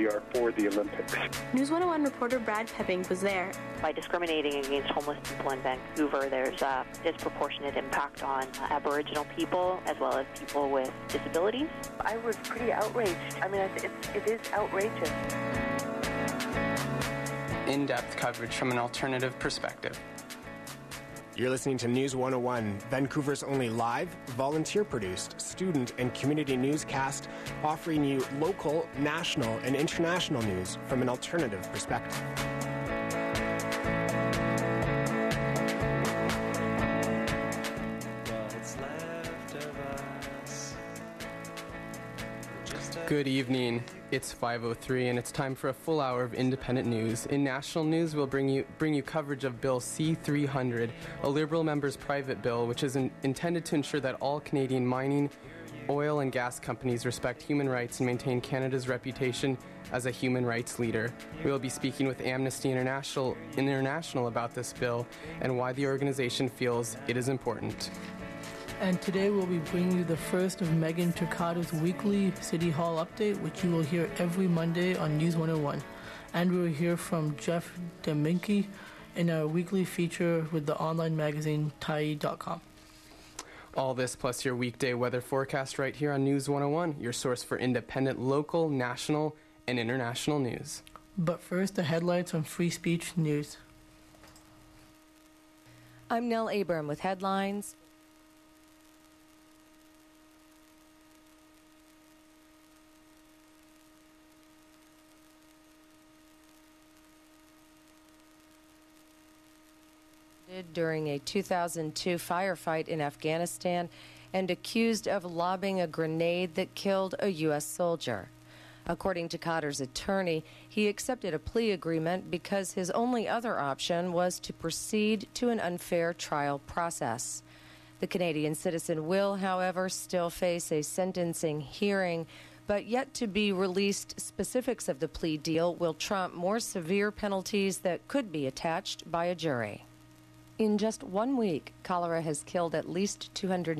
are for the Olympics. News 101 reporter Brad Pepping was there. By discriminating against homeless people in Vancouver, there's a disproportionate impact on Aboriginal people as well as people with disabilities. I was pretty outraged. I mean, it is outrageous. In-depth coverage from an alternative perspective. You're listening to News 101, Vancouver's only live, volunteer-produced, student and community newscast, offering you local, national, and international news from an alternative perspective. Good evening. It's 5:03 and it's time for a full hour of independent news. In national news, we'll bring you coverage of Bill C-300, a Liberal member's private bill which is intended to ensure that all Canadian mining, oil and gas companies respect human rights and maintain Canada's reputation as a human rights leader. We will be speaking with Amnesty International about this bill and why the organization feels it is important. And today we'll be bringing you the first of Megan Turcado's weekly City Hall update, which you will hear every Monday on News 101. And we will hear from Jeff Deminky in our weekly feature with the online magazine Tai.com. All this plus your weekday weather forecast right here on News 101, your source for independent, local, national, and international news. But first, the headlines from Free Speech News. I'm Nell Abram with headlines. During a 2002 firefight in Afghanistan and accused of lobbing a grenade that killed a U.S. soldier. According to Khadr's attorney, he accepted a plea agreement because his only other option was to proceed to an unfair trial process. The Canadian citizen will, however, still face a sentencing hearing, but yet to be released specifics of the plea deal will trump more severe penalties that could be attached by a jury. In just 1 week, cholera has killed at least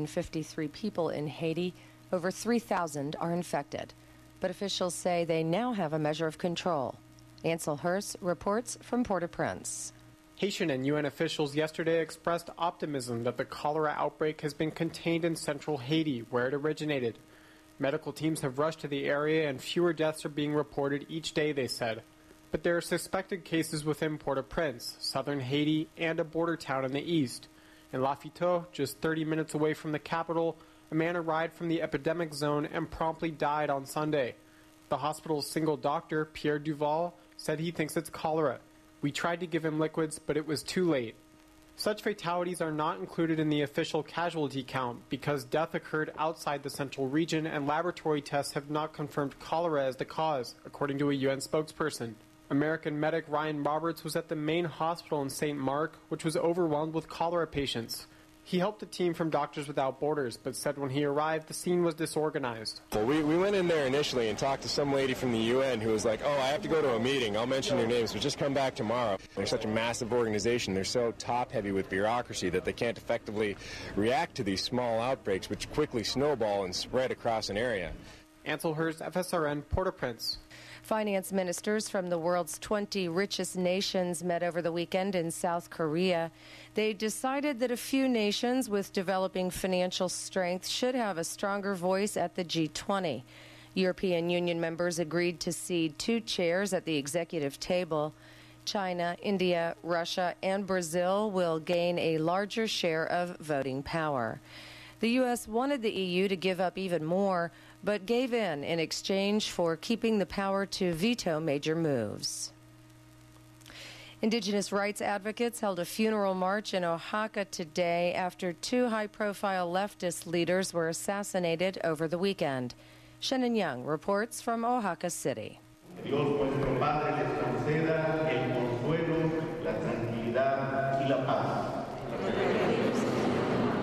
253 people in Haiti. Over 3,000 are infected. But officials say they now have a measure of control. Ansel Hurst reports from Port-au-Prince. Haitian and UN officials yesterday expressed optimism that the cholera outbreak has been contained in central Haiti, where it originated. Medical teams have rushed to the area and fewer deaths are being reported each day, they said. But there are suspected cases within Port-au-Prince, southern Haiti, and a border town in the east. In Lafiteau, just 30 minutes away from the capital, a man arrived from the epidemic zone and promptly died on Sunday. The hospital's single doctor, Pierre Duval, said he thinks it's cholera. We tried to give him liquids, but it was too late. Such fatalities are not included in the official casualty count because death occurred outside the central region and laboratory tests have not confirmed cholera as the cause, according to a UN spokesperson. American medic Ryan Roberts was at the main hospital in St. Mark, which was overwhelmed with cholera patients. He helped a team from Doctors Without Borders, but said when he arrived, the scene was disorganized. Well, we went in there initially and talked to some lady from the UN who was like, I have to go to a meeting. I'll mention your names, but just come back tomorrow. They're such a massive organization. They're so top-heavy with bureaucracy that they can't effectively react to these small outbreaks, which quickly snowball and spread across an area. Ansel Hurst, FSRN, Port-au-Prince. Finance ministers from the world's 20 richest nations met over the weekend in South Korea. They decided that a few nations with developing financial strength should have a stronger voice at the G20. European Union members agreed to cede 2 chairs at the executive table. China, India, Russia, and Brazil will gain a larger share of voting power. The U.S. wanted the EU to give up even more, but gave in exchange for keeping the power to veto major moves. Indigenous rights advocates held a funeral march in Oaxaca today after 2 high-profile leftist leaders were assassinated over the weekend. Shannon Young reports from Oaxaca City. Dios nuestro Padre les conceda el consuelo, la tranquilidad y la paz.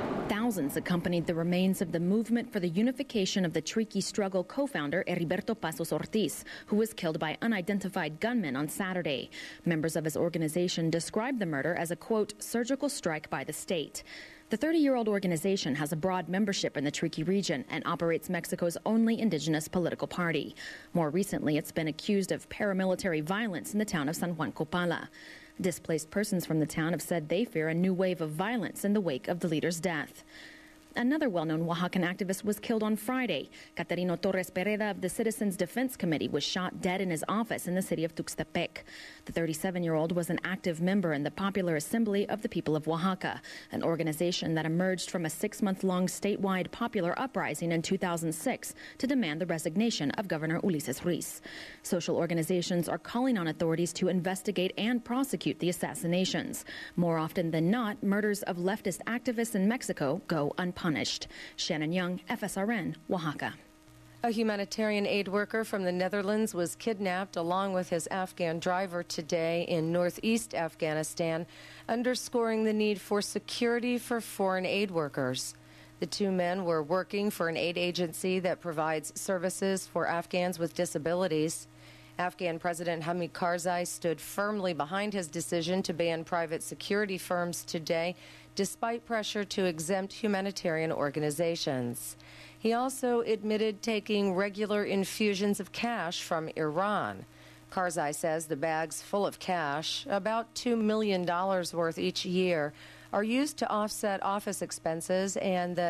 thousands accompanied the remains of the Movement for the Unification of the Triqui Struggle co-founder Heriberto Passos Ortiz, who was killed by unidentified gunmen on Saturday. Members of his organization described the murder as a, quote, surgical strike by the state. The 30-year-old organization has a broad membership in the Triqui region and operates Mexico's only indigenous political party. More recently, it's been accused of paramilitary violence in the town of San Juan Copala. Displaced persons from the town have said they fear a new wave of violence in the wake of the leader's death. Another well-known Oaxacan activist was killed on Friday. Caterino Torres Pereda of the Citizens Defense Committee was shot dead in his office in the city of Tuxtepec. The 37-year-old was an active member in the Popular Assembly of the People of Oaxaca, an organization that emerged from a 6-month-long statewide popular uprising in 2006 to demand the resignation of Governor Ulises Ruiz. Social organizations are calling on authorities to investigate and prosecute the assassinations. More often than not, murders of leftist activists in Mexico go unpunished. Shannon Young, FSRN, Oaxaca. A humanitarian aid worker from the Netherlands was kidnapped along with his Afghan driver today in northeast Afghanistan, underscoring the need for security for foreign aid workers. The two men were working for an aid agency that provides services for Afghans with disabilities. Afghan President Hamid Karzai stood firmly behind his decision to ban private security firms today, despite pressure to exempt humanitarian organizations. He also admitted taking regular infusions of cash from Iran. Karzai says the bags full of cash, about $2 million worth each year, are used to offset office expenses, and that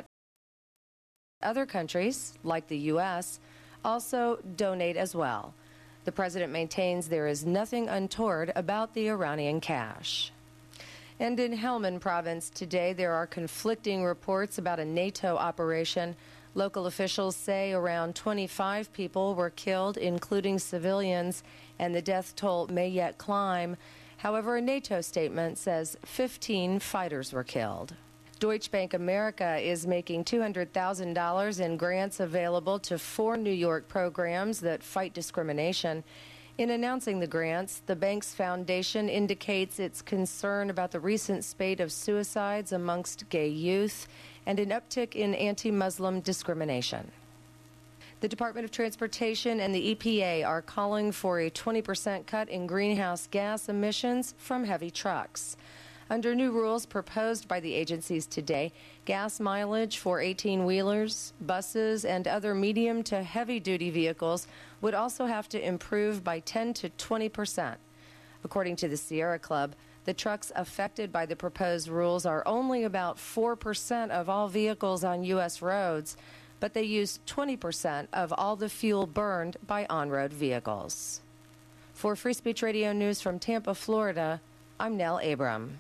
other countries, like the U.S., also donate as well. The president maintains there is nothing untoward about the Iranian cash. And in Helmand province today, there are conflicting reports about a NATO operation. Local officials say around 25 people were killed, including civilians, and the death toll may yet climb. However, a NATO statement says 15 fighters were killed. Deutsche Bank America is making $200,000 in grants available to 4 New York programs that fight discrimination. In announcing the grants, the bank's foundation indicates its concern about the recent spate of suicides amongst gay youth and an uptick in anti-Muslim discrimination. The Department of Transportation and the EPA are calling for a 20% cut in greenhouse gas emissions from heavy trucks. Under new rules proposed by the agencies today, gas mileage for 18-wheelers, buses, and other medium to heavy-duty vehicles would also have to improve by 10 to 20%. According to the Sierra Club, the trucks affected by the proposed rules are only about 4% of all vehicles on U.S. roads, but they use 20% of all the fuel burned by on-road vehicles. For Free Speech Radio News from Tampa, Florida, I'm Nell Abram.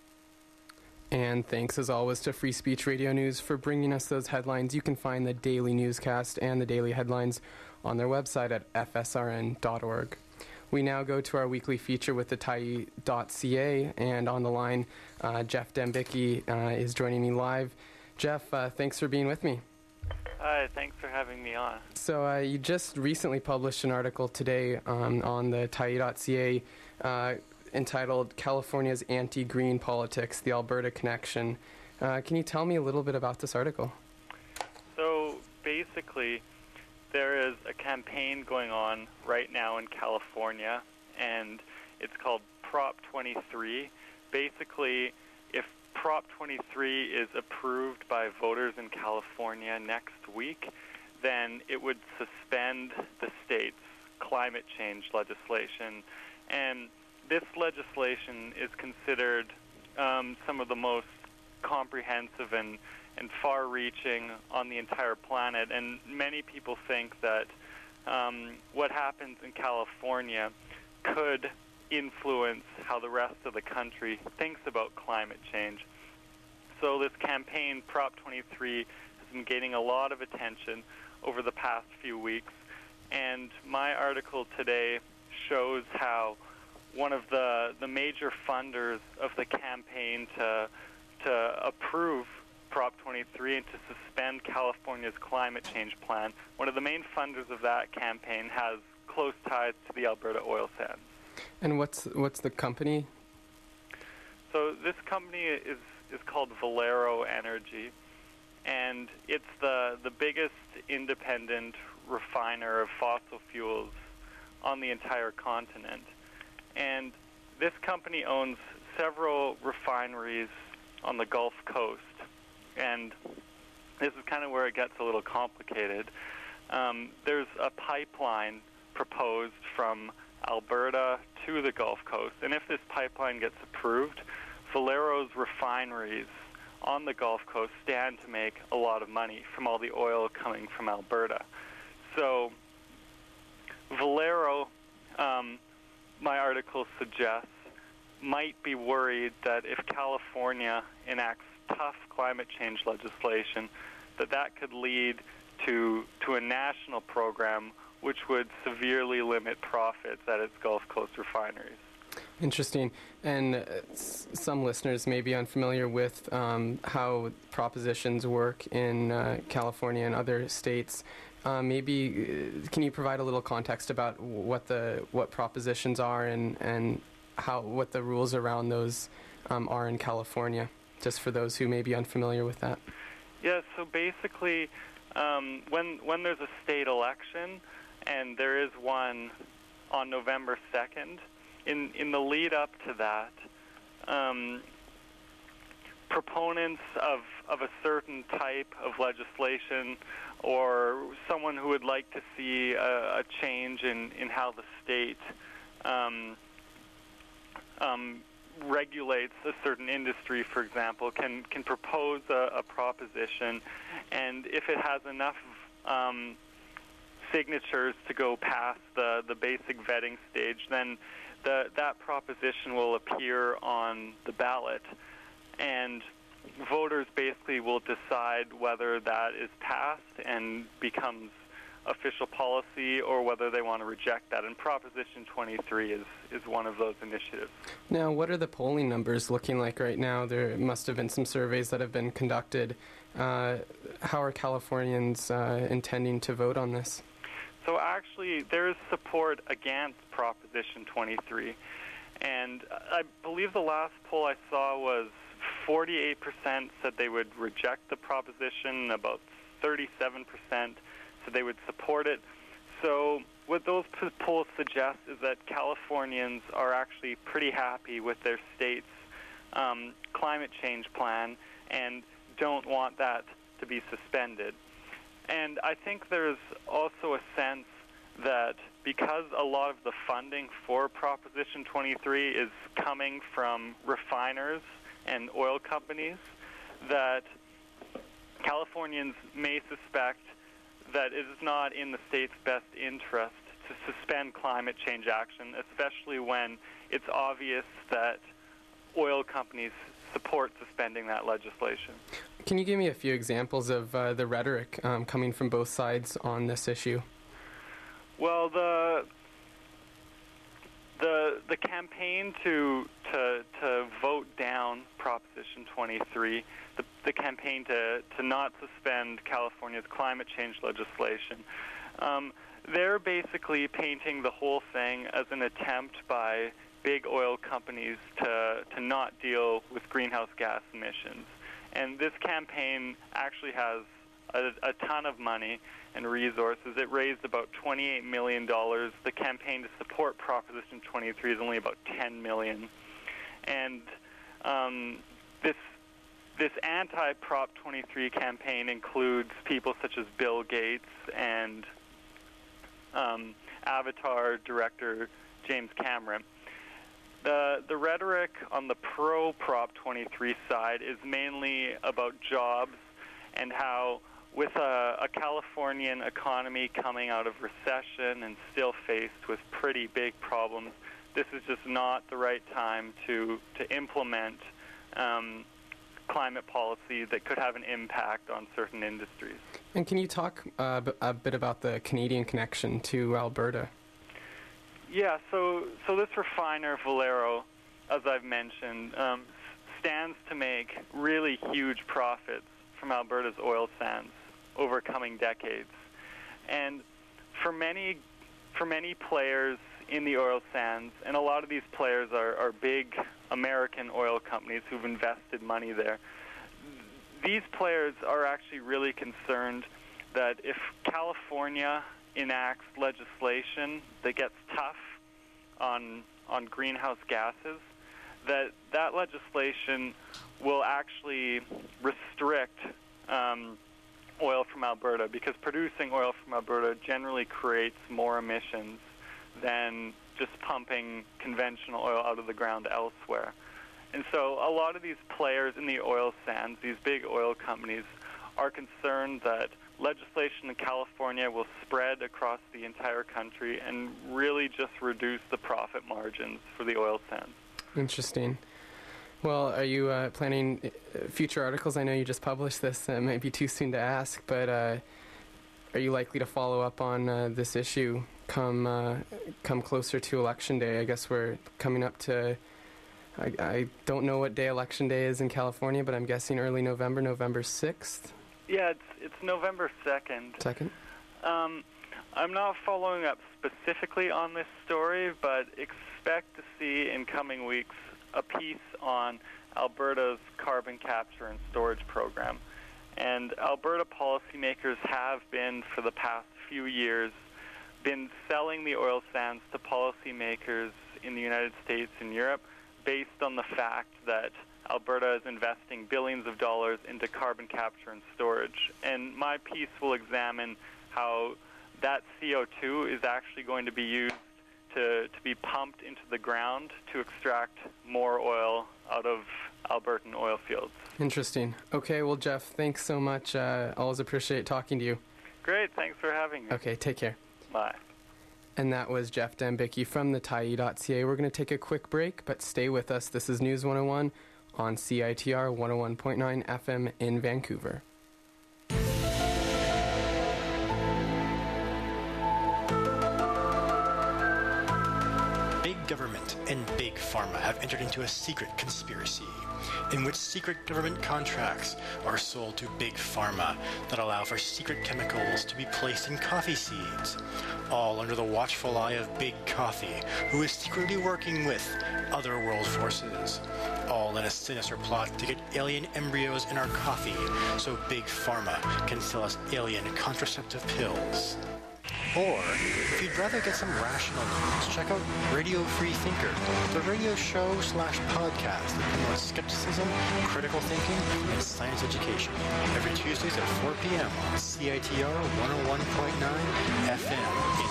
And thanks, as always, to Free Speech Radio News for bringing us those headlines. You can find the daily newscast and the daily headlines on their website at fsrn.org. We now go to our weekly feature with the Tyee.ca, and on the line, Jeff Dembicki is joining me live. Jeff, thanks for being with me. Hi, thanks for having me on. So you just recently published an article today on the Tyee.ca entitled California's Anti-Green Politics, the Alberta Connection. Can you tell me a little bit about this article? So basically, there is a campaign going on right now in California, and it's called Prop 23. Basically, if Prop 23 is approved by voters in California next week, then it would suspend the state's climate change legislation. And this legislation is considered some of the most comprehensive and far-reaching on the entire planet, and many people think that what happens in California could influence how the rest of the country thinks about climate change. So this campaign, Prop 23, has been gaining a lot of attention over the past few weeks, and my article today shows how one of the major funders of the campaign to approve Prop 23 and to suspend California's climate change plan, one of the main funders of that campaign has close ties to the Alberta oil sands. And what's the company? So this company is called Valero Energy, and it's the biggest independent refiner of fossil fuels on the entire continent. And this company owns several refineries on the Gulf Coast, and this is kind of where it gets a little complicated. There's a pipeline proposed from Alberta to the Gulf Coast, and if this pipeline gets approved, Valero's refineries on the Gulf Coast stand to make a lot of money from all the oil coming from Alberta. So Valero, my article suggests, might be worried that if California enacts tough climate change legislation, that could lead to a national program which would severely limit profits at its Gulf Coast refineries. Interesting. And some listeners may be unfamiliar with how propositions work in California and other states. Maybe can you provide a little context about what propositions are and what the rules around those are in California, just for those who may be unfamiliar with that? Yeah, so basically when there's a state election, and there is one on November 2nd, in the lead up to that, proponents of a certain type of legislation or someone who would like to see a change in how the state regulates a certain industry, for example, can propose a proposition, and if it has enough signatures to go past the basic vetting stage, then that proposition will appear on the ballot, and voters basically will decide whether that is passed and becomes official policy or whether they want to reject that. And Proposition 23 is one of those initiatives. Now, what are the polling numbers looking like right now? There must have been some surveys that have been conducted. How are Californians intending to vote on this? So actually, there is support against Proposition 23. And I believe the last poll I saw was 48% said they would reject the proposition, about 37% said they would support it. So what those polls suggest is that Californians are actually pretty happy with their state's climate change plan and don't want that to be suspended. And I think there's also a sense that because a lot of the funding for Proposition 23 is coming from refiners and oil companies, that Californians may suspect that it is not in the state's best interest to suspend climate change action, especially when it's obvious that oil companies support suspending that legislation. Can you give me a few examples of the rhetoric coming from both sides on this issue? Well, the campaign to vote down Proposition 23, the campaign to not suspend California's climate change legislation, they're basically painting the whole thing as an attempt by big oil companies to not deal with greenhouse gas emissions. And this campaign actually has a ton of money and resources. It raised about $28 million. The campaign to support Proposition 23 is only about $10 million. And this anti-Prop 23 campaign includes people such as Bill Gates and Avatar director James Cameron. The rhetoric on the pro-Prop 23 side is mainly about jobs and how with a Californian economy coming out of recession and still faced with pretty big problems, this is just not the right time to implement climate policy that could have an impact on certain industries. And can you talk a bit about the Canadian connection to Alberta? Yeah, so this refiner, Valero, as I've mentioned, stands to make really huge profits from Alberta's oil sands over coming decades. And for many players in the oil sands, and a lot of these players are big American oil companies who've invested money there, these players are actually really concerned that if California enacts legislation that gets tough on greenhouse gases, that legislation will actually restrict oil from Alberta, because producing oil from Alberta generally creates more emissions than just pumping conventional oil out of the ground elsewhere. And so a lot of these players in the oil sands, these big oil companies, are concerned that legislation in California will spread across the entire country and really just reduce the profit margins for the oil sands. Interesting. Well, are you planning future articles? I know you just published this. It might be too soon to ask, but are you likely to follow up on this issue come closer to Election Day? I guess we're coming up to, I don't know what day Election Day is in California, but I'm guessing early November, November 6th? Yeah, it's November 2nd. 2nd? I'm not following up specifically on this story, but expect to see in coming weeks a piece on Alberta's carbon capture and storage program. And Alberta policymakers have been, for the past few years, been selling the oil sands to policymakers in the United States and Europe based on the fact that Alberta is investing billions of dollars into carbon capture and storage. And my piece will examine how that CO2 is actually going to be used to be pumped into the ground to extract more oil out of Albertan oil fields. Interesting. Okay, well, Jeff, thanks so much. Always appreciate talking to you. Great, thanks for having me. Okay, take care. Bye. And that was Jeff Dembicki from the Tyee.ca. We're going to take a quick break, but stay with us. This is News 101 on CITR 101.9 FM in Vancouver. Big government and big pharma have entered into a secret conspiracy in which secret government contracts are sold to big pharma that allow for secret chemicals to be placed in coffee seeds, all under the watchful eye of Big Coffee, who is secretly working with other world forces, all in a sinister plot to get alien embryos in our coffee so Big Pharma can sell us alien contraceptive pills. Or, if you'd rather get some rational news, check out Radio Free Thinker, the radio show/podcast that promotes skepticism, critical thinking, and science education. Every Tuesdays at 4 p.m. on CITR 101.9 FM in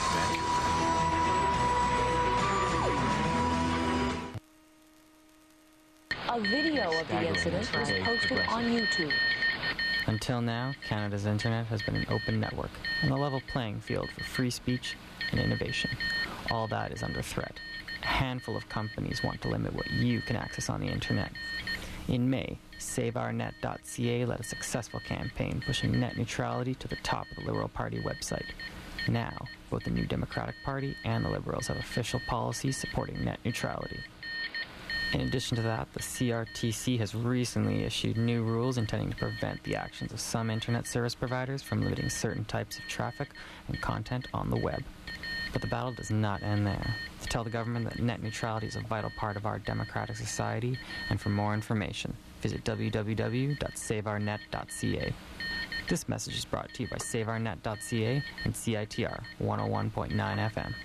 Vancouver. A video of the incident was posted on YouTube. Until now, Canada's internet has been an open network and a level playing field for free speech and innovation. All that is under threat. A handful of companies want to limit what you can access on the internet. In May, SaveOurNet.ca led a successful campaign pushing net neutrality to the top of the Liberal Party website. Now, both the New Democratic Party and the Liberals have official policies supporting net neutrality. In addition to that, the CRTC has recently issued new rules intending to prevent the actions of some internet service providers from limiting certain types of traffic and content on the web. But the battle does not end there. To tell the government that net neutrality is a vital part of our democratic society, and for more information, visit www.saveournet.ca. This message is brought to you by SaveOurNet.ca and CITR 101.9 FM.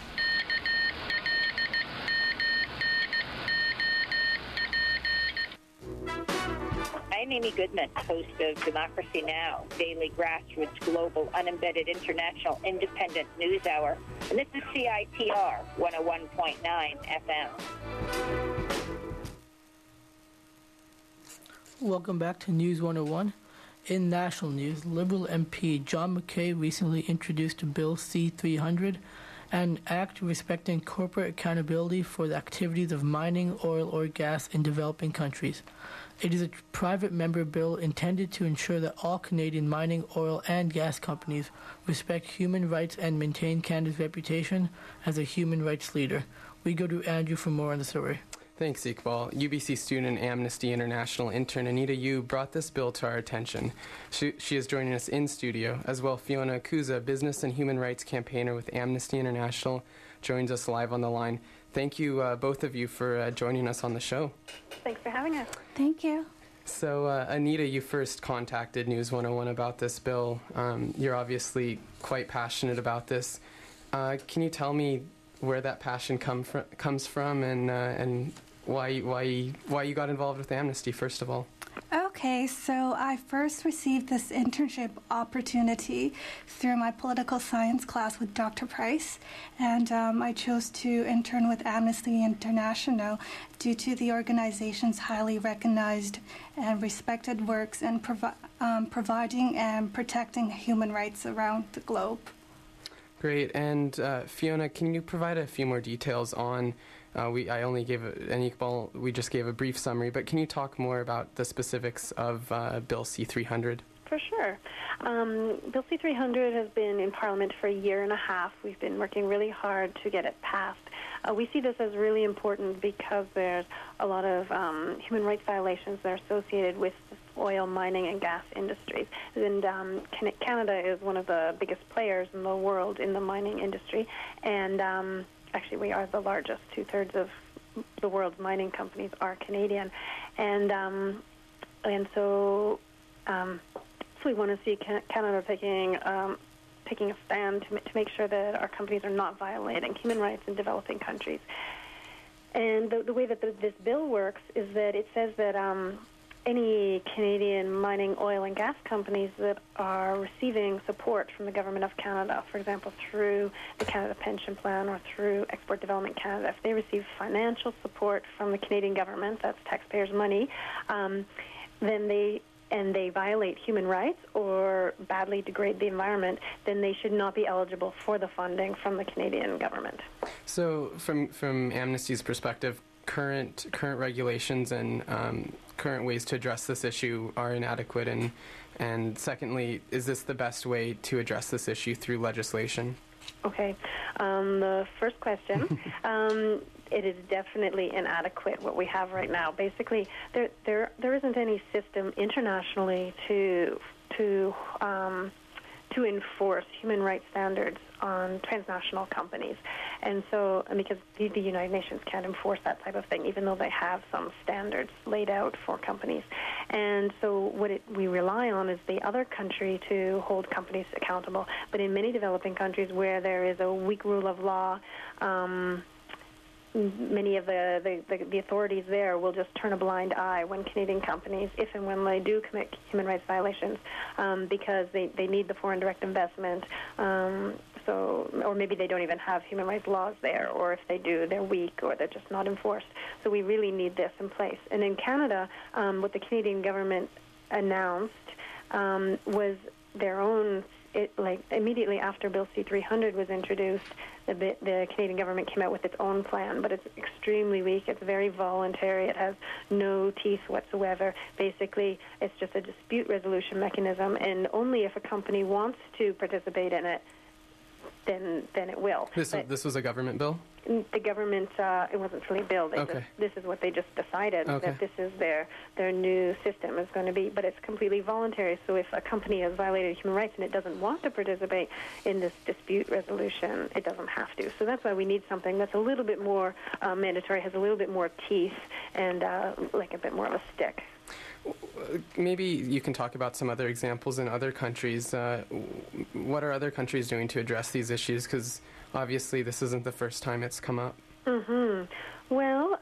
I'm Amy Goodman, host of Democracy Now!, daily grassroots, global, unembedded, international, independent news hour. And this is CITR 101.9 FM. Welcome back to News 101. In national news, Liberal MP John McKay recently introduced Bill C-300, an act respecting corporate accountability for the activities of mining, oil, or gas in developing countries. It is a private member bill intended to ensure that all Canadian mining, oil, and gas companies respect human rights and maintain Canada's reputation as a human rights leader. We go to Andrew for more on the story. Thanks, Iqbal. UBC student Amnesty International intern Anita Yu brought this bill to our attention. She is joining us in studio. As well, Fiona Akuza, business and human rights campaigner with Amnesty International, joins us live on the line. Thank you, both of you, for joining us on the show. Thanks for having us. Thank you. So, Anita, you first contacted News 101 about this bill. You're obviously quite passionate about this. Can you tell me where that passion comes from, and why you got involved with Amnesty, first of all? Okay, so I first received this internship opportunity through my political science class with Dr. Price, and I chose to intern with Amnesty International due to the organization's highly recognized and respected works in providing and protecting human rights around the globe. Great. And Fiona, can you provide a few more details on I only gave we just gave a brief summary, but can you talk more about the specifics of Bill C-300? For sure. Bill C-300 has been in Parliament for a year and a half. We've been working really hard to get it passed. We see this as really important because there's a lot of human rights violations that are associated with the oil, mining, and gas industries. And Canada is one of the biggest players in the world in the mining industry, and actually, we are the largest. 2/3 of the world's mining companies are Canadian, and so we want to see Canada taking a stand to make sure that our companies are not violating human rights in developing countries. And the way that this bill works is that it says that any Canadian mining, oil, and gas companies that are receiving support from the Government of Canada, for example, through the Canada Pension Plan or through Export Development Canada, if they receive financial support from the Canadian government, that's taxpayers' money, then they violate human rights or badly degrade the environment, then they should not be eligible for the funding from the Canadian government. So from Amnesty's perspective, current regulations and current ways to address this issue are inadequate, and secondly, is this the best way to address this issue through legislation? Okay. The first question, it is definitely inadequate what we have right now. Basically, there isn't any system internationally to enforce human rights standards on transnational companies. And so, because the United Nations can't enforce that type of thing, even though they have some standards laid out for companies. And so what we rely on is the other country to hold companies accountable. But in many developing countries where there is a weak rule of law, many of the authorities there will just turn a blind eye when Canadian companies, if and when they do commit human rights violations, because they need the foreign direct investment, or maybe they don't even have human rights laws there, or if they do, they're weak or they're just not enforced. So we really need this in place. And in Canada, what the Canadian government announced was their own. Immediately after Bill C-300 was introduced, the Canadian government came out with its own plan, but it's extremely weak. It's very voluntary. It has no teeth whatsoever. Basically, it's just a dispute resolution mechanism, and only if a company wants to participate in it, then it will. This was a government bill? The government, it wasn't really a bill. This is what they just decided, that this is their new system is going to be, but it's completely voluntary. So if a company has violated human rights and it doesn't want to participate in this dispute resolution, it doesn't have to. So that's why we need something that's a little bit more mandatory, has a little bit more teeth, and like a bit more of a stick. Maybe you can talk about some other examples in other countries. What are other countries doing to address these issues? Because obviously this isn't the first time it's come up. Well,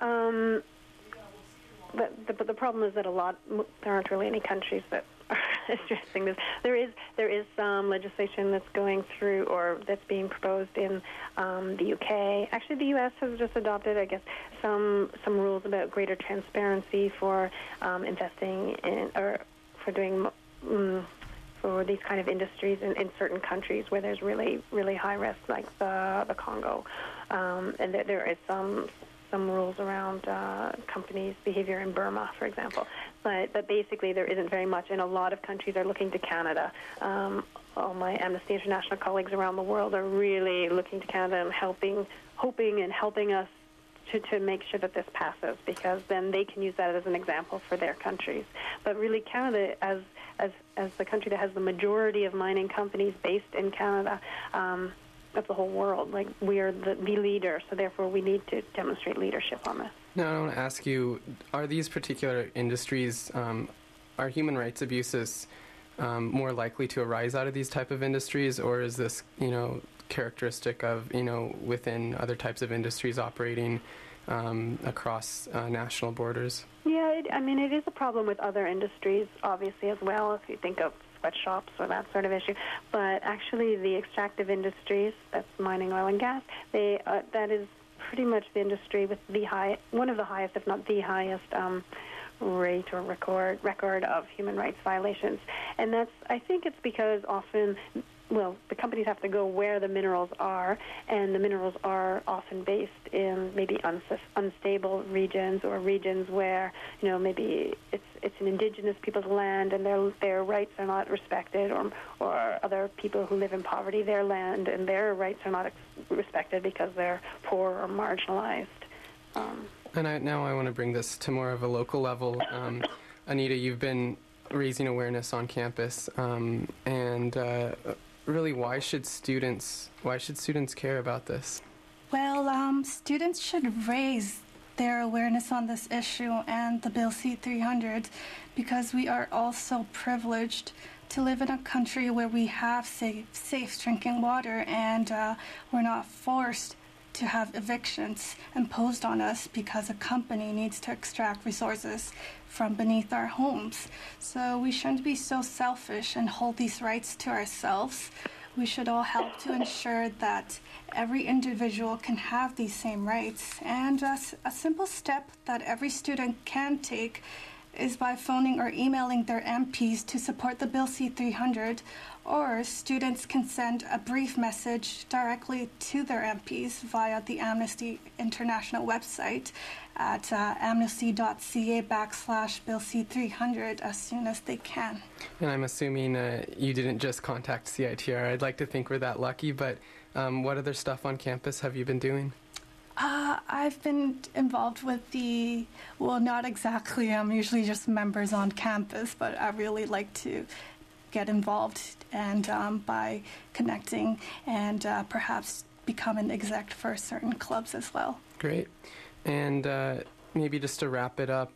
but the problem is that there aren't really any countries that are addressing this. There is some legislation that's going through or that's being proposed in the UK. Actually, the US has just adopted, I guess, some rules about greater transparency for investing in or for doing for these kind of industries in certain countries where there's really, really high risk, like the Congo, and there is some rules around companies' behavior in Burma, for example. But basically, there isn't very much, and a lot of countries are looking to Canada. All my Amnesty International colleagues around the world are really looking to Canada and hoping and helping us to make sure that this passes, because then they can use that as an example for their countries. But really, Canada, as the country that has the majority of mining companies based in Canada, the whole world. Like, we are the leader, so therefore we need to demonstrate leadership on this. Now, I want to ask you, are these particular industries, are human rights abuses more likely to arise out of these type of industries, or is this, characteristic of, within other types of industries operating across national borders? Yeah, it is a problem with other industries, obviously, as well, if you think of sweatshops or that sort of issue. But actually, the extractive industries, that's mining, oil, and gas, that is pretty much the industry with one of the highest, if not the highest, rate or record of human rights violations. And I think it's because often, the companies have to go where the minerals are, and the minerals are often based in maybe unstable regions, or regions where, maybe it's an indigenous people's land and their rights are not respected, or other people who live in poverty, their land and their rights are not respected because they're poor or marginalized. And now I want to bring this to more of a local level. Anita, you've been raising awareness on campus, and really, why should students care about this? Well, students should raise their awareness on this issue and the Bill C-300, because we are also privileged to live in a country where we have safe drinking water, and we're not forced to have evictions imposed on us because a company needs to extract resources from beneath our homes. So we shouldn't be so selfish and hold these rights to ourselves. We should all help to ensure that every individual can have these same rights. And a simple step that every student can take is by phoning or emailing their MPs to support the Bill C-300, or students can send a brief message directly to their MPs via the Amnesty International website at amnesty.ca/Bill C-300 as soon as they can. And I'm assuming you didn't just contact CITR. I'd like to think we're that lucky, but what other stuff on campus have you been doing? I've been involved with not exactly, I'm usually just members on campus, but I really like to get involved, and by connecting and perhaps become an exec for certain clubs as well. Great. And maybe just to wrap it up,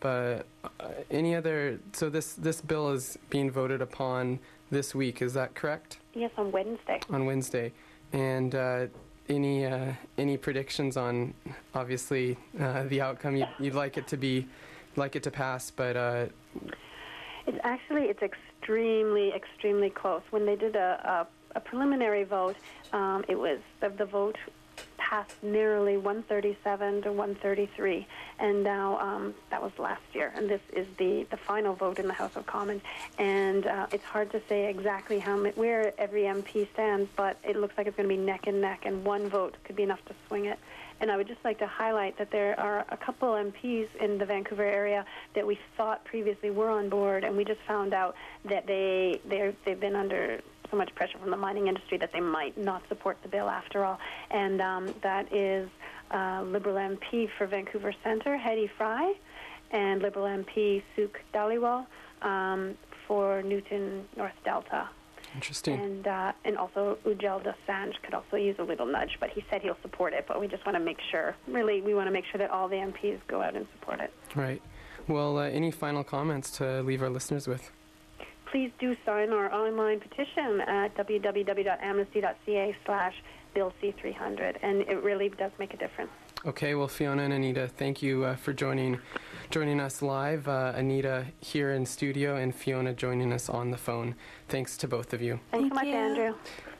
so this bill is being voted upon this week, is that correct? Yes, on Wednesday. On Wednesday. And any predictions on, obviously, the outcome? You'd like it to pass, but it's extremely close. When they did a preliminary vote, it was the vote passed narrowly 137 to 133, and now that was last year, and this is the final vote in the House of Commons, and it's hard to say exactly where every MP stands, but it looks like it's going to be neck and neck, and one vote could be enough to swing it. And I would just like to highlight that there are a couple MPs in the Vancouver area that we thought previously were on board, and we just found out that they've been under so much pressure from the mining industry that they might not support the bill after all. And that is Liberal MP for Vancouver Centre, Hedy Fry, and Liberal MP Suk Dhaliwal for Newton North Delta. Interesting. And also Ujjal Dosanjh could also use a little nudge, but he said he'll support it. But we just want to make sure, we want to make sure that all the MPs go out and support it. Right. Well, any final comments to leave our listeners with? Please do sign our online petition at www.amnesty.ca/Bill C-300, and it really does make a difference. Okay, well, Fiona and Anita, thank you for joining us live. Anita here in studio, and Fiona joining us on the phone. Thanks to both of you. Thanks so much, Andrew.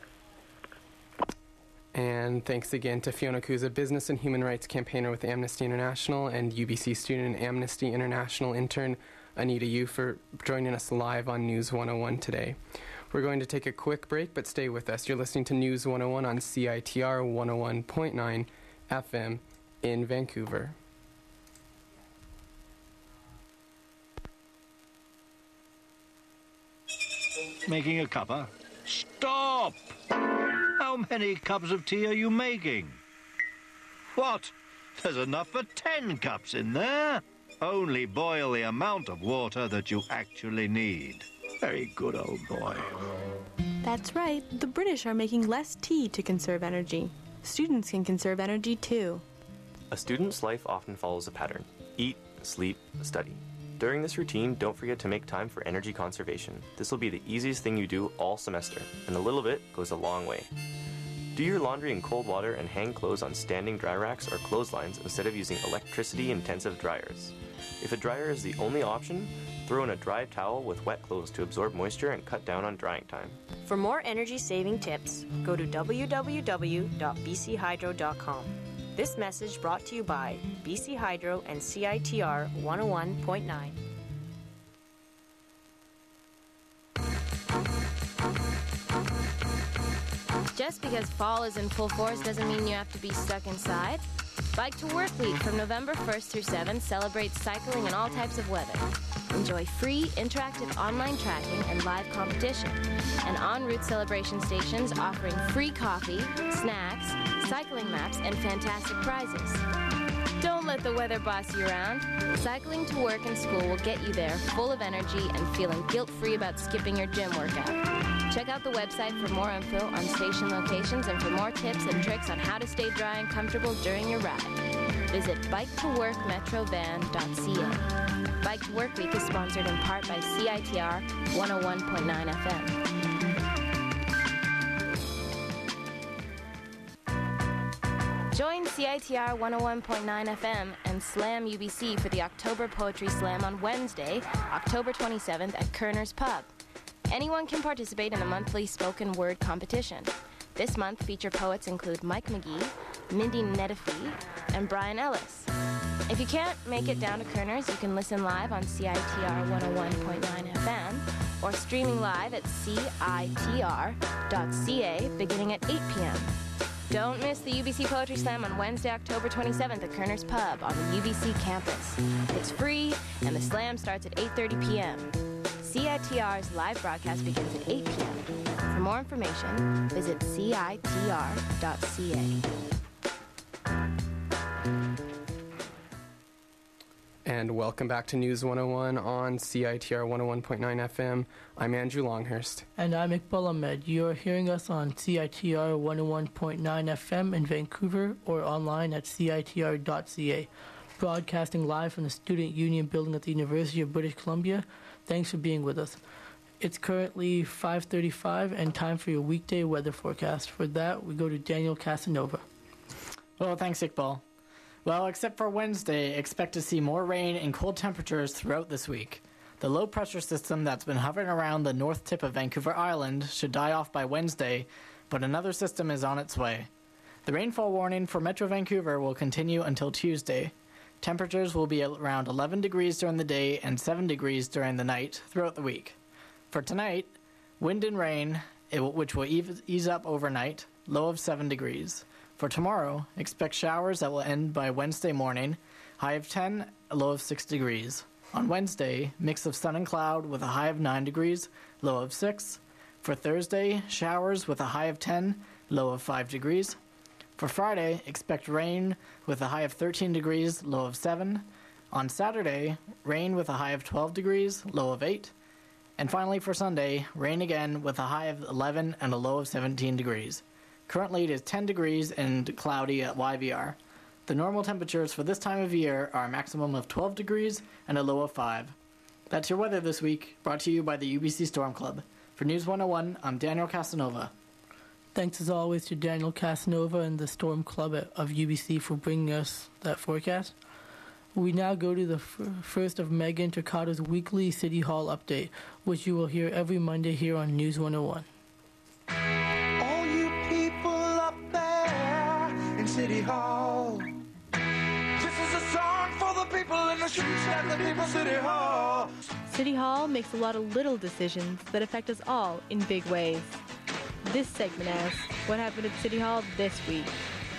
And thanks again to Fiona Cusa, business and human rights campaigner with Amnesty International, and UBC student and Amnesty International intern Anita Yu for joining us live on News 101 today. We're going to take a quick break, but stay with us. You're listening to News 101 on CITR 101.9 FM in Vancouver. Making a cuppa? Stop! How many cups of tea are you making? What? There's enough for 10 cups in there. Only boil the amount of water that you actually need. Very good, old boy. That's right. The British are making less tea to conserve energy. Students can conserve energy too. A student's life often follows a pattern: eat, sleep, study. During this routine, don't forget to make time for energy conservation. This will be the easiest thing you do all semester, and a little bit goes a long way. Do your laundry in cold water and hang clothes on standing dry racks or clotheslines instead of using electricity-intensive dryers. If a dryer is the only option, throw in a dry towel with wet clothes to absorb moisture and cut down on drying time. For more energy-saving tips, go to www.bchydro.com. This message brought to you by BC Hydro and CITR 101.9. Just because fall is in full force doesn't mean you have to be stuck inside. Bike to Work Week from November 1st through 7th celebrates cycling in all types of weather. Enjoy free, interactive online tracking and live competition, and en route celebration stations offering free coffee, snacks, cycling maps, and fantastic prizes. Don't let the weather boss you around. Cycling to work and school will get you there full of energy and feeling guilt-free about skipping your gym workout. Check out the website for more info on station locations and for more tips and tricks on how to stay dry and comfortable during your ride. Visit biketoworkmetrovan.ca. Bike to Work Week is sponsored in part by CITR 101.9 FM. Join CITR 101.9 FM and Slam UBC for the October Poetry Slam on Wednesday, October 27th at Kerner's Pub. Anyone can participate in the monthly spoken word competition. This month, feature poets include Mike McGee, Mindy Nettifee, and Brian Ellis. If you can't make it down to Kerner's, you can listen live on CITR 101.9 FM or streaming live at CITR.ca beginning at 8 p.m. Don't miss the UBC Poetry Slam on Wednesday, October 27th at Kerner's Pub on the UBC campus. It's free, and the slam starts at 8:30 p.m. CITR's live broadcast begins at 8 p.m. For more information, visit CITR.ca. And welcome back to News 101 on CITR 101.9 FM. I'm Andrew Longhurst. And I'm Iqbal Ahmed. You're hearing us on CITR 101.9 FM in Vancouver or online at CITR.ca. Broadcasting live from the Student Union building at the University of British Columbia. Thanks for being with us. It's currently 5:35 and time for your weekday weather forecast. For that, we go to Daniel Casanova. Well, thanks, Iqbal. Well, except for Wednesday, expect to see more rain and cold temperatures throughout this week. The low-pressure system that's been hovering around the north tip of Vancouver Island should die off by Wednesday, but another system is on its way. The rainfall warning for Metro Vancouver will continue until Tuesday. Temperatures will be around 11 degrees during the day and 7 degrees during the night throughout the week. For tonight, wind and rain, which will ease up overnight, low of 7 degrees. For tomorrow, expect showers that will end by Wednesday morning, high of 10, a low of 6 degrees. On Wednesday, mix of sun and cloud with a high of 9 degrees, low of 6. For Thursday, showers with a high of 10, low of 5 degrees. For Friday, expect rain with a high of 13 degrees, low of 7. On Saturday, rain with a high of 12 degrees, low of 8. And finally for Sunday, rain again with a high of 11 and a low of 17 degrees. Currently it is 10 degrees and cloudy at YVR. The normal temperatures for this time of year are a maximum of 12 degrees and a low of 5. That's your weather this week, brought to you by the UBC Storm Club. For News 101, I'm Daniel Casanova. Thanks as always to Daniel Casanova and the Storm Club of UBC for bringing us that forecast. We now go to the first of Megan Turcado's weekly City Hall update, which you will hear every Monday here on News 101. All you people up there in City Hall, this is a song for the people in the streets and the people City Hall. City Hall makes a lot of little decisions that affect us all in big ways. This segment asks, what happened at City Hall this week?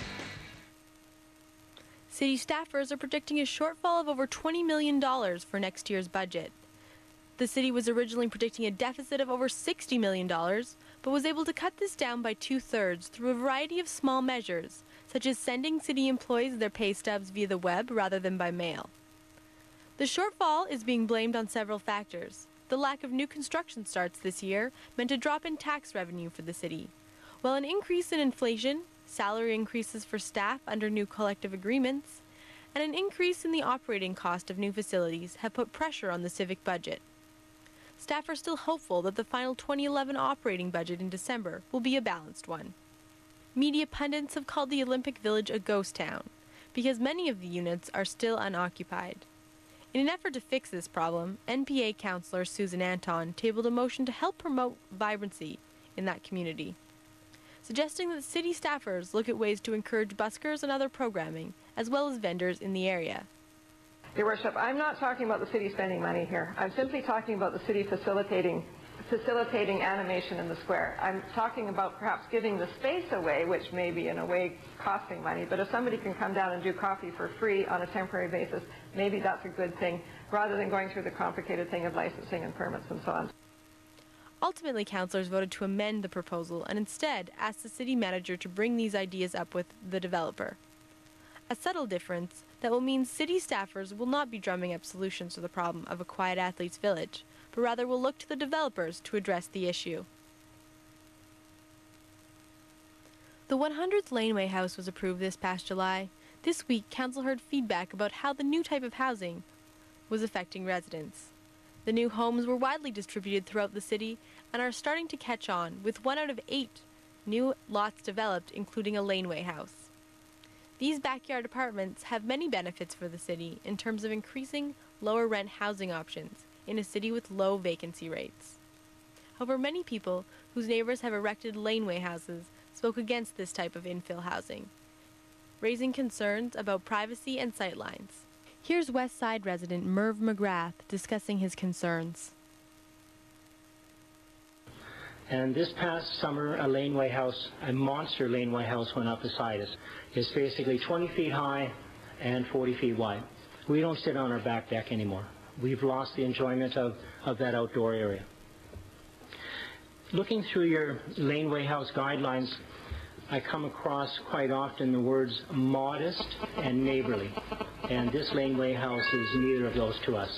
City staffers are predicting a shortfall of over $20 million for next year's budget. The city was originally predicting a deficit of over $60 million, but was able to cut this down by 2/3 through a variety of small measures, such as sending city employees their pay stubs via the web rather than by mail. The shortfall is being blamed on several factors. The lack of new construction starts this year meant a drop in tax revenue for the city, while an increase in inflation, salary increases for staff under new collective agreements, and an increase in the operating cost of new facilities have put pressure on the civic budget. Staff are still hopeful that the final 2011 operating budget in December will be a balanced one. Media pundits have called the Olympic Village a ghost town because many of the units are still unoccupied. In an effort to fix this problem, NPA councillor Susan Anton tabled a motion to help promote vibrancy in that community, suggesting that city staffers look at ways to encourage buskers and other programming, as well as vendors in the area. Your Worship, I'm not talking about the city spending money here. I'm simply talking about the city facilitating animation in the square. I'm talking about perhaps giving the space away, which may be in a way costing money, but if somebody can come down and do coffee for free on a temporary basis, maybe that's a good thing, rather than going through the complicated thing of licensing and permits and so on. Ultimately, councillors voted to amend the proposal and instead asked the city manager to bring these ideas up with the developer. A subtle difference that will mean city staffers will not be drumming up solutions to the problem of a quiet athletes village, but rather will look to the developers to address the issue. The 100th Laneway House was approved this past July. This week, council heard feedback about how the new type of housing was affecting residents. The new homes were widely distributed throughout the city and are starting to catch on, with 1 out of 8 new lots developed, including a laneway house. These backyard apartments have many benefits for the city in terms of increasing lower rent housing options in a city with low vacancy rates. However, many people whose neighbors have erected laneway houses spoke against this type of infill housing, raising concerns about privacy and sightlines. Here's West Side resident Merv McGrath discussing his concerns. And this past summer, a laneway house, a monster laneway house went up beside us. It's basically 20 feet high and 40 feet wide. We don't sit on our back deck anymore. We've lost the enjoyment of that outdoor area. Looking through your laneway house guidelines, I come across quite often the words modest and neighborly, and this laneway house is neither of those to us.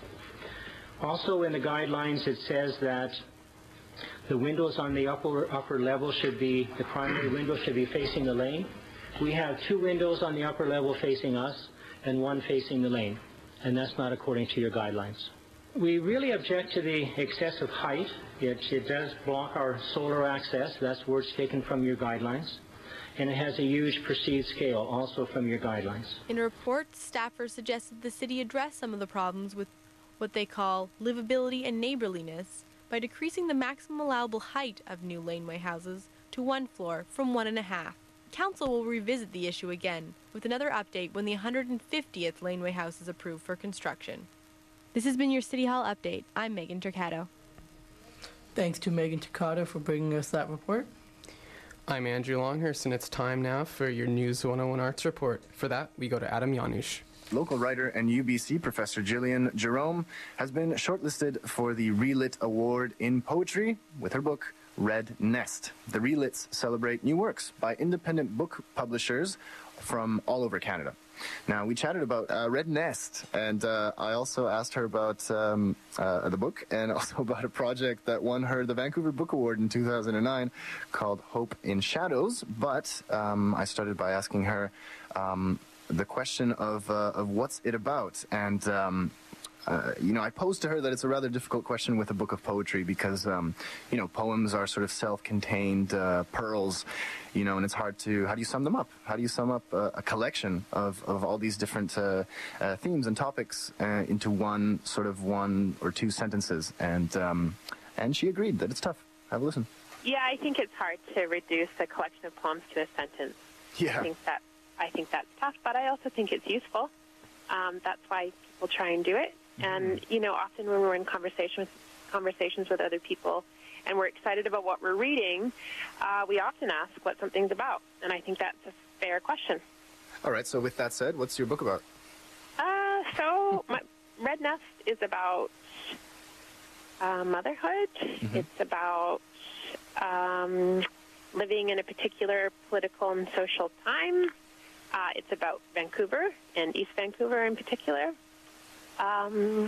Also in the guidelines it says that the windows on the upper level should be, the primary window should be facing the lane. We have 2 windows on the upper level facing us and 1 facing the lane, and that's not according to your guidelines. We really object to the excessive height. It does block our solar access. That's words taken from your guidelines. And it has a huge perceived scale, also from your guidelines. In a report, staffers suggested the city address some of the problems with what they call livability and neighborliness by decreasing the maximum allowable height of new laneway houses to 1 floor from 1.5. Council will revisit the issue again with another update when the 150th laneway house is approved for construction. This has been your City Hall update. I'm Megan Turcato. Thanks to Megan Turcato for bringing us that report. I'm Andrew Longhurst, and it's time now for your News 101 Arts Report. For that, we go to Adam Janusz. Local writer and UBC professor Gillian Jerome has been shortlisted for the Relit Award in Poetry with her book, Red Nest. The Relits celebrate new works by independent book publishers from all over Canada. Now, we chatted about Red Nest, and I also asked her about the book and also about a project that won her the Vancouver Book Award in 2009 called Hope in Shadows. But I started by asking her the question of what's it about, and I posed to her that it's a rather difficult question with a book of poetry because, poems are sort of self-contained pearls, and it's hard to, how do you sum them up? How do you sum up a collection of all these different themes and topics into one or 2 sentences? And she agreed that it's tough. Have a listen. Yeah, I think it's hard to reduce a collection of poems to a sentence. Yeah. I think that's tough, but I also think it's useful. That's why people try and do it. And, often when we're in conversations with other people and we're excited about what we're reading, we often ask what something's about. And I think that's a fair question. All right. So with that said, what's your book about? Red Nest is about motherhood. Mm-hmm. It's about living in a particular political and social time. It's about Vancouver and East Vancouver in particular.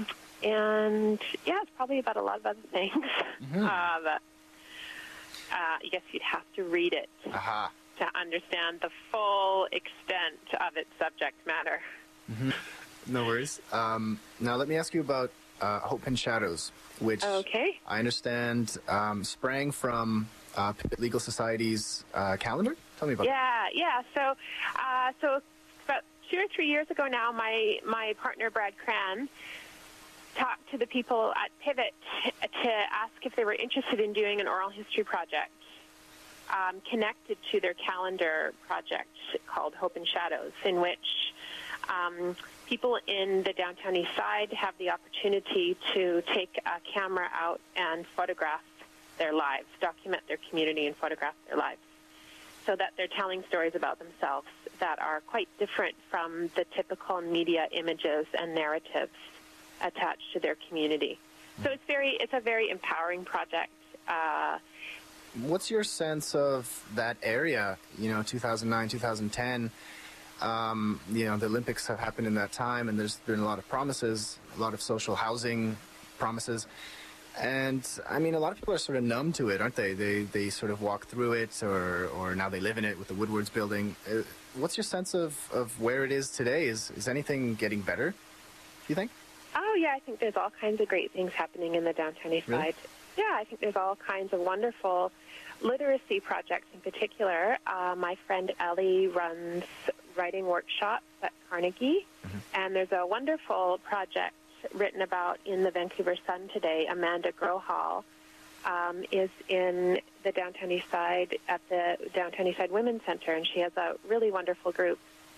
And, yeah, it's probably about a lot of other things. But I guess you'd have to read it to understand the full extent of its subject matter. No worries. Now let me ask you about Hope and Shadows, which I understand sprang from Pivot Legal Society's calendar. Tell me about that. Yeah. So about 2 or 3 years ago now, my partner Brad Cran talked to the people at Pivot to ask if they were interested in doing an oral history project connected to their calendar project called Hope and Shadows, in which people in the downtown east side have the opportunity to take a camera out and photograph their lives, document their community and photograph their lives, so that they're telling stories about themselves that are quite different from the typical media images and narratives attached to their community. So it's a very empowering project. What's your sense of that area? 2009, 2010. The Olympics have happened in that time, and there's been a lot of promises, a lot of social housing promises. And, I mean, a lot of people are sort of numb to it, aren't they? They sort of walk through it, or now they live in it with the Woodwards building. What's your sense of where it is today? Is anything getting better, do you think? Oh, yeah, I think there's all kinds of great things happening in the downtown east side. Yeah, I think there's all kinds of wonderful literacy projects in particular. My friend Ellie runs writing workshops at Carnegie, and there's a wonderful project written about in the Vancouver Sun today. Amanda Grohall is in the downtown east side at the Downtown East Side Women's Center, and she has a really wonderful group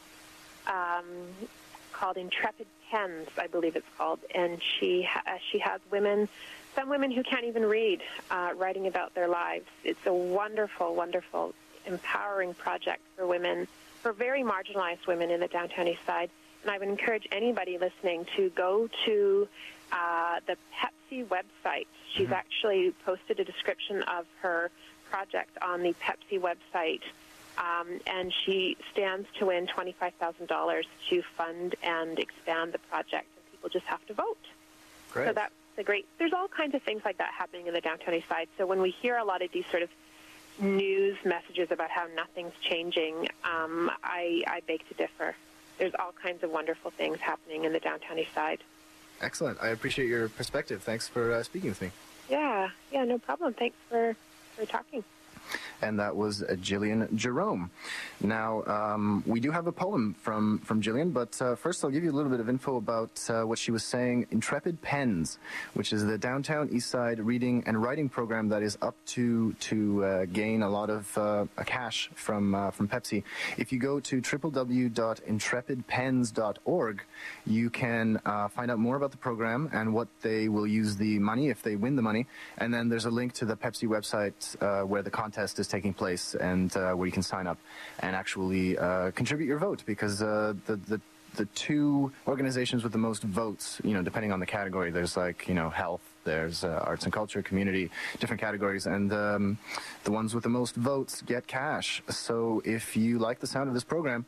called Intrepid Pens, I believe it's called, and she has some women who can't even read, writing about their lives. It's a wonderful, wonderful, empowering project for women, for very marginalized women in the downtown east side. And I would encourage anybody listening to go to the Pepsi website. She's actually posted a description of her project on the Pepsi website, and she stands to win $25,000 to fund and expand the project, and people just have to vote. Great. So that's there's all kinds of things like that happening in the downtown east side. So when we hear a lot of these sort of news messages about how nothing's changing, I beg to differ. There's all kinds of wonderful things happening in the downtown east side. Excellent. I appreciate your perspective. Thanks for speaking with me. Yeah, no problem. Thanks for talking. And that was Jillian Jerome. Now, we do have a poem from Jillian, but first I'll give you a little bit of info about what she was saying. Intrepid Pens, which is the downtown east side reading and writing program that is up to gain a lot of cash from Pepsi. If you go to www.intrepidpens.org, you can find out more about the program and what they will use the money, if they win the money. And then there's a link to the Pepsi website where the contest is taking place, and where you can sign up and actually contribute your vote, because the two organizations with the most votes, depending on the category, there's health, there's arts and culture, community, different categories, and the ones with the most votes get cash. So if you like the sound of this program,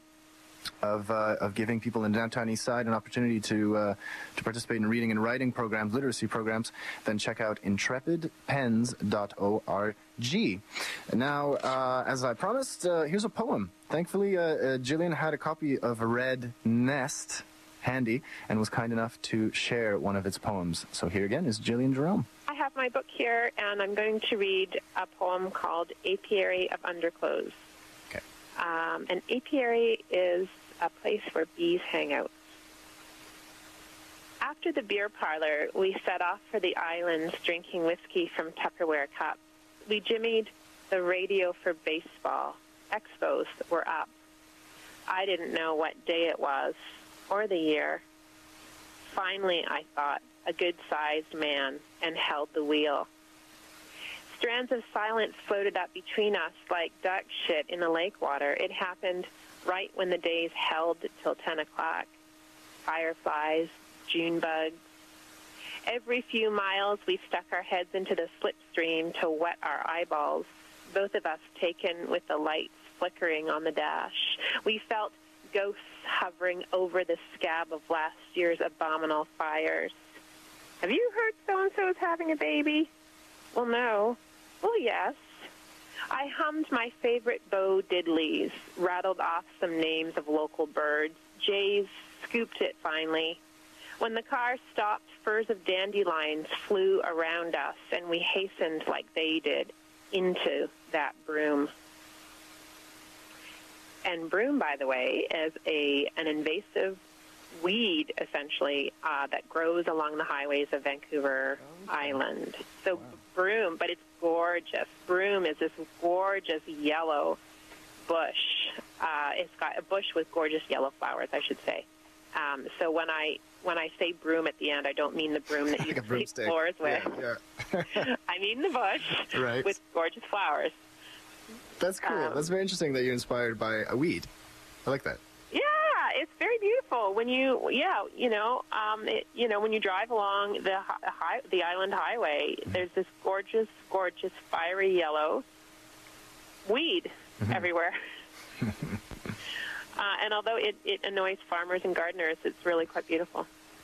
of giving people in downtown east side an opportunity to participate in reading and writing programs, literacy programs, then check out intrepidpens.org. Now, as I promised, here's a poem. Thankfully, Jillian had a copy of Red Nest handy and was kind enough to share one of its poems. So here again is Jillian Jerome. I have my book here, and I'm going to read a poem called Apiary of Underclothes. Okay. An apiary is a place where bees hang out. After the beer parlor, we set off for the islands drinking whiskey from Tupperware cups. We jimmied the radio for baseball. Expos were up. I didn't know what day it was or the year. Finally, I thought, a good-sized man, and held the wheel. Strands of silence floated up between us like duck shit in the lake water. It happened right when the days held till 10 o'clock. Fireflies, June bugs. Every few miles, we stuck our heads into the slipstream to wet our eyeballs, both of us taken with the lights flickering on the dash. We felt ghosts hovering over the scab of last year's abominable fires. Have you heard so-and-so is having a baby? Well, no. Well, yes. I hummed my favorite Bo Diddleys, rattled off some names of local birds. Jays scooped it finally. When the car stopped, furs of dandelions flew around us, and we hastened like they did into that broom. And broom, by the way, is an invasive weed, essentially, that grows along the highways of Vancouver Island. So broom, but it's gorgeous. Broom is this gorgeous yellow bush. It's got a bush with gorgeous yellow flowers, I should say. So when I say broom at the end, I don't mean the broom that you sweep floors with. Yeah. I mean the bush Right. with gorgeous flowers. That's cool. That's very interesting that you're inspired by a weed. I like that. Yeah, it's very beautiful when you, when you drive along the island highway. There's this gorgeous, gorgeous, fiery yellow weed everywhere. And although it annoys farmers and gardeners, it's really quite beautiful.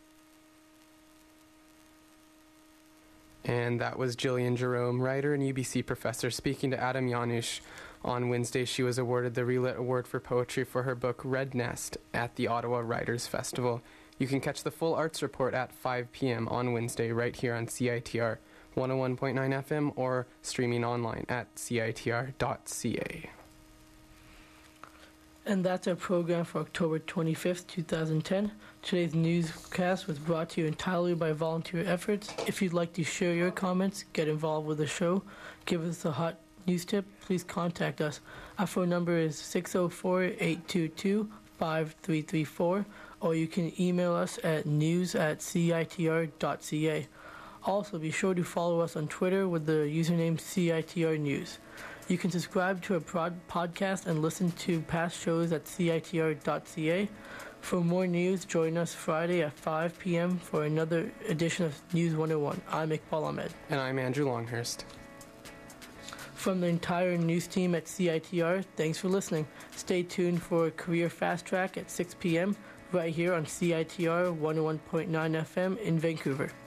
And that was Jillian Jerome, writer and UBC professor, speaking to Adam Janusz. On Wednesday, she was awarded the Relit Award for Poetry for her book Red Nest at the Ottawa Writers' Festival. You can catch the full arts report at 5 p.m. on Wednesday right here on CITR 101.9 FM or streaming online at citr.ca. And that's our program for October 25th, 2010. Today's newscast was brought to you entirely by volunteer efforts. If you'd like to share your comments, get involved with the show, give us a hot news tip, please contact us. Our phone number is 604-822-5334, or you can email us at news@citr.ca. Also, be sure to follow us on Twitter with the username CITR News. You can subscribe to our podcast and listen to past shows at citr.ca. For more news, join us Friday at 5 p.m. for another edition of News 101. I'm Iqbal Ahmed. And I'm Andrew Longhurst. From the entire news team at CITR, thanks for listening. Stay tuned for Career Fast Track at 6 p.m. right here on CITR 101.9 FM in Vancouver.